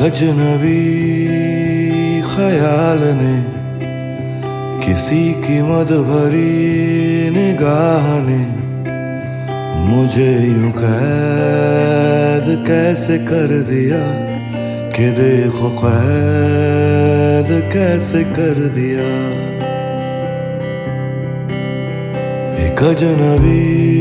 अजनबी ख्याल ने किसी की मद भरी निगाह ने मुझे यूं कैद कैसे कर दिया कि देखो कैद कैसे कर दिया। एक अजनबी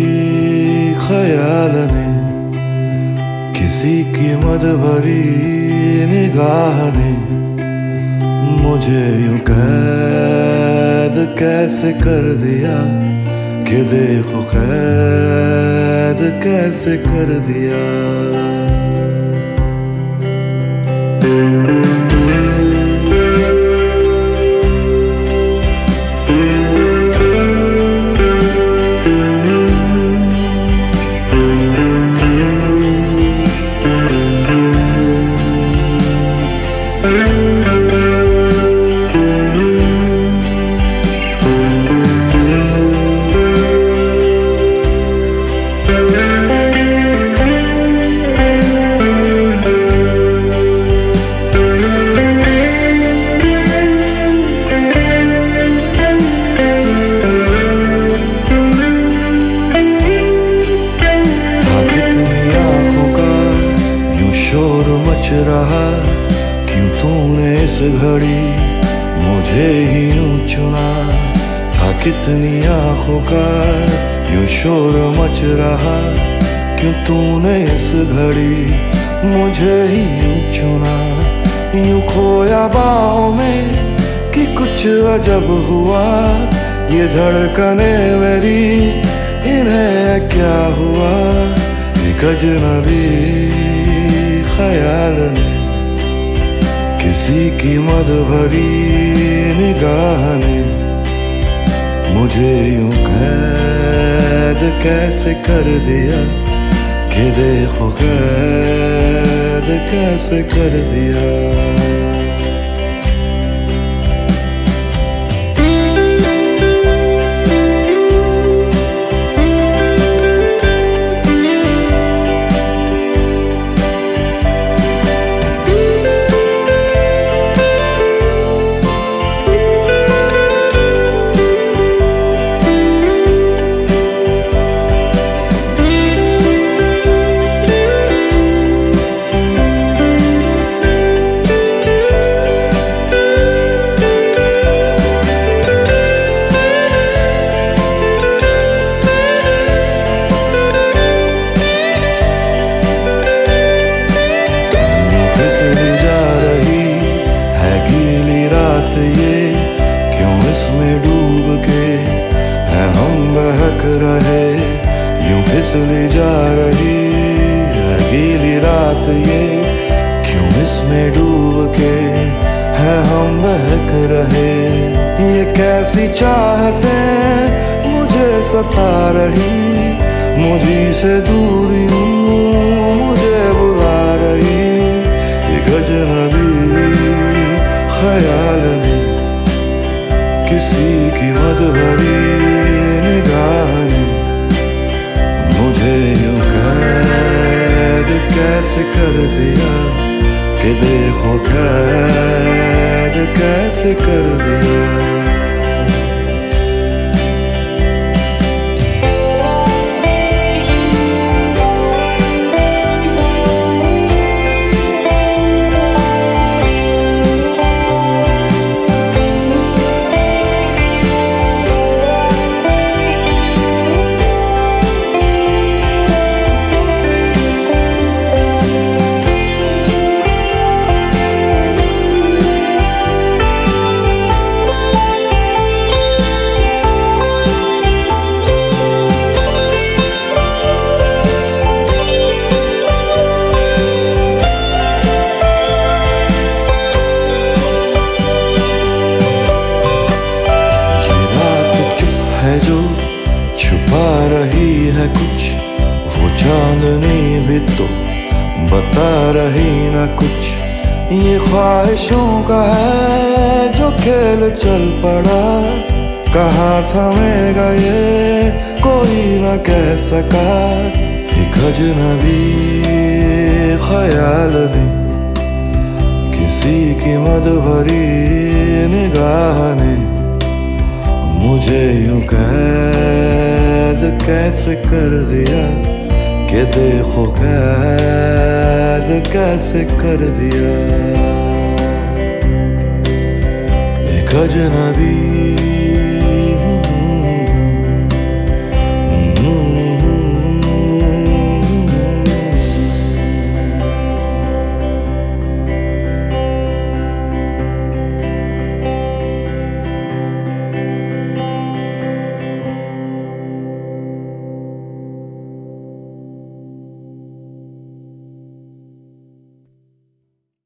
ख्याल ने किसी की मद भरी निगाह ने मुझे यूं कैद कैसे कर दिया कि देखो कैद कैसे कर दिया। शोर मच रहा क्यों तूने इस घड़ी मुझे ही यूं चुना था। कितनी आंखों का यूं शोर मच रहा क्यों तूने इस घड़ी मुझे ही यूं चुना। यूं खोया बाहों में कि कुछ अजब हुआ, ये धड़कने मेरी इन्हें क्या हुआ। एक अजनबी ख्याल ने किसी की मद भरी निगाह ने मुझे यूं कैद कैसे कर दिया कि देखो कैद कैसे कर दिया। ये क्यों इसमें डूब के हैं हम बहक रहे, यूं फिसली जा रही है गीली रात। ये क्यों इसमें डूब के हैं हम बहक रहे। ये कैसी चाहते मुझे सता रही, मुझी से दूरी मुझे बुला रही। एक अजनबी ख्याल ने किसी की मद भरी निगाह ने मुझे यूं कैद कैसे कर दिया कि देखो कैद कैसे कर दिया। जो छुपा रही है कुछ वो चांदनी भी तो बता रही ना कुछ। ये ख्वाहिशों का है जो खेल चल पड़ा, कहाँ थमेगा ये कोई ना कह सका। एक अजनबी ख्याल ने किसी की मद भरी निगाह ने मुझे यूं कैद कैसे कर दिया कि देखो कैद कैसे कर दिया। एक अजनबी